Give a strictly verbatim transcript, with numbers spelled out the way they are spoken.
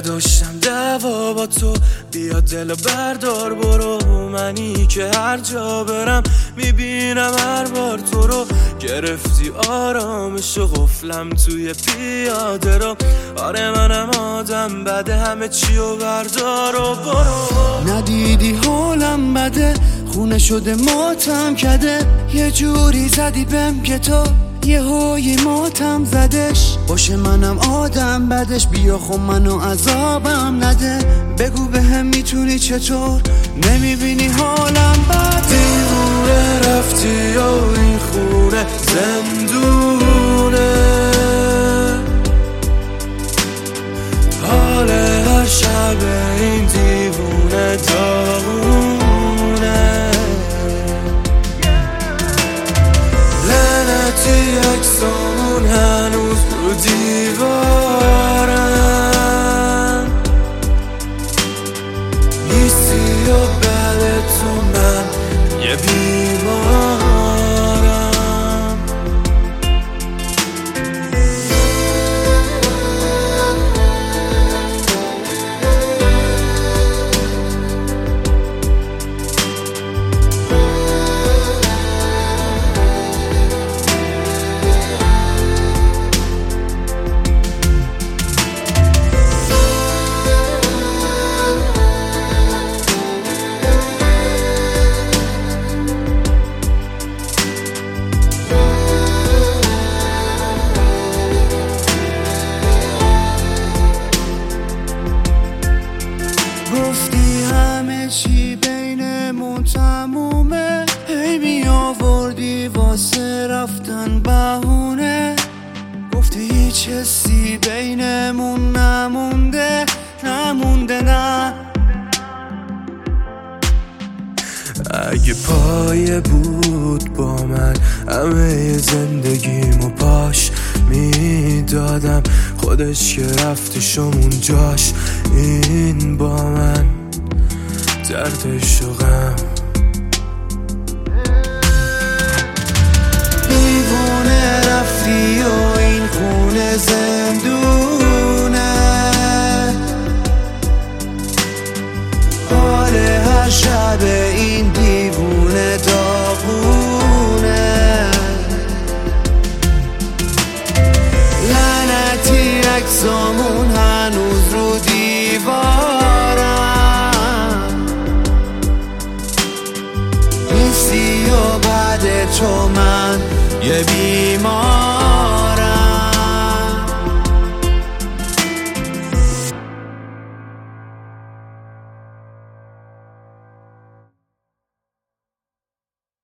نداشتم دعوا با تو، بیا دل بردار برو. منی که هر جا برم میبینم هر بار تو رو. گرفتی آرامش و قفلم توی پیاده رو. آره منم آدم بده، همه چی و بردار و برو. ندیدی حالم بده، خونه شده ماتم کده. یه جوری زدی بهم که تو یه هایی ماتم زدش. باشه منم آدم بدش، بیا خب منو عذابم نده. بگو به هم میتونی چطور، نمیبینی حالم بده. دیوونه رفتی و این خونه زندونه. حال هر شب این دیوونه داغونه. لعنتی عکسامون هنوز رو دیوارم. نیستی و بعد تو من یه بیمارم. گفتی همه چی بینمون تمومه، هی می آوردی واسه رفتن بهونه. گفتی هیچ حسی بینمون نمونده، نمونده نه. اگه پایه بود با من همه زندگیمو پاش میدادم. خودش که رفتشمون جاش این با من دردش و غم. دیوونه رفتی و این خونه زندونه. حال هر شب این دیوونه داغونه. لعنتی عکسامون هنوز رو دیوارم. نیستی و بعد تو من یه بیمار.